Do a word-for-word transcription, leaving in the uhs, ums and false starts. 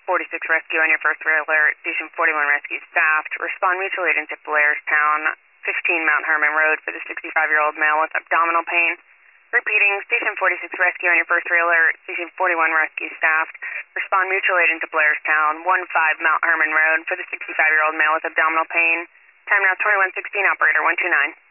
forty-six rescue on your first rear alert. Station forty-one rescue staffed. Respond mutual aid into Blairstown, fifteen Mount Herman Road for the sixty-five-year-old male with abdominal pain. Repeating, Station forty-six rescue on your first rear alert. Station forty-one rescue staffed. Respond mutual aid into Blairstown, fifteen Mount Herman Road for the sixty-five-year-old male with abdominal pain. Time now twenty-one sixteen, operator one two nine.